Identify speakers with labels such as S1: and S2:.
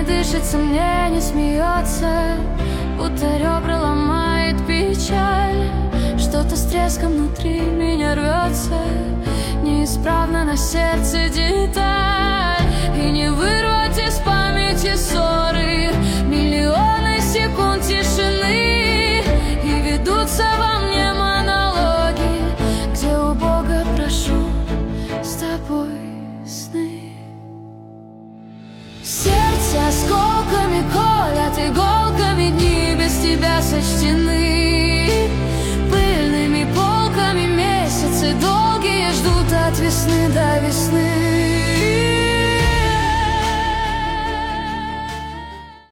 S1: дышится, мне не смеется, будто ребра ломает печаль. Что-то с треском внутри меня рвется, неисправно на сердце деталь. И не вырвать из памяти ссоры, миллионы секунд тишины. И ведутся во мне монологи, где у Бога прошу с тобой сны. Сердце осколками колят, иголками дни без тебя сочтены. Пыльными полками месяцы долгие ждут от весны до весны.